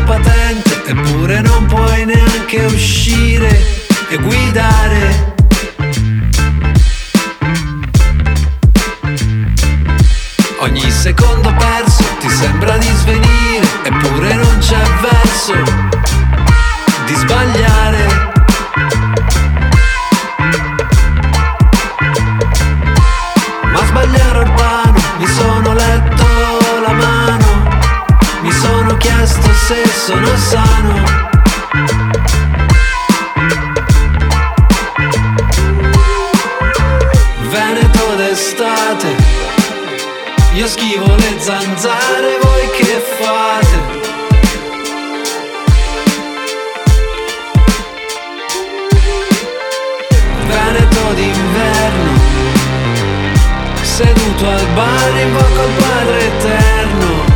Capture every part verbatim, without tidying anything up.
patente, eppure non puoi neanche uscire e guidare. Ogni secondo perso ti sembra di svenire, eppure non c'è verso di sbagliare. Ma sbagliare urbano, mi sono letto la mano, mi sono chiesto se sono sano. Veneto d'estate, io schivo le zanzare, voi che fate? Veneto d'inverno, seduto al bar invoco il Padre Eterno.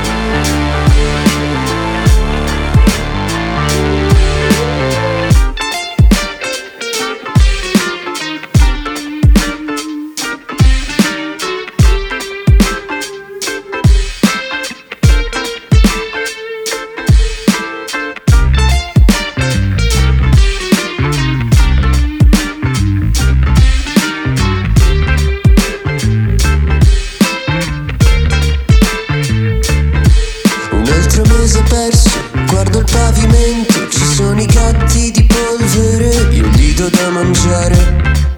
Guardo il pavimento, ci sono i gatti di polvere, io gli do da mangiare.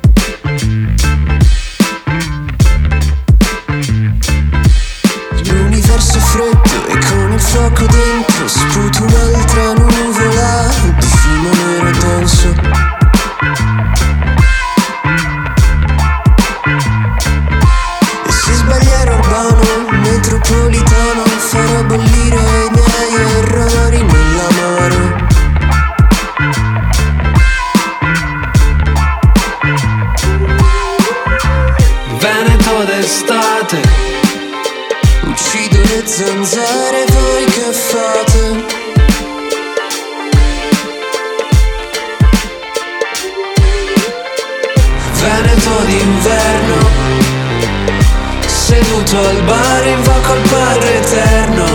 L'universo è freddo e con il fuoco dentro sputo un'altra nuvola di fumo nero e denso. E se sbagliare urbano, metropolitano, farò bollire i miei errori nell'amaro. Veneto d'estate, uccido le zanzare, voi che fate? Veneto d'inverno, seduto al bar invoco il Padre Eterno.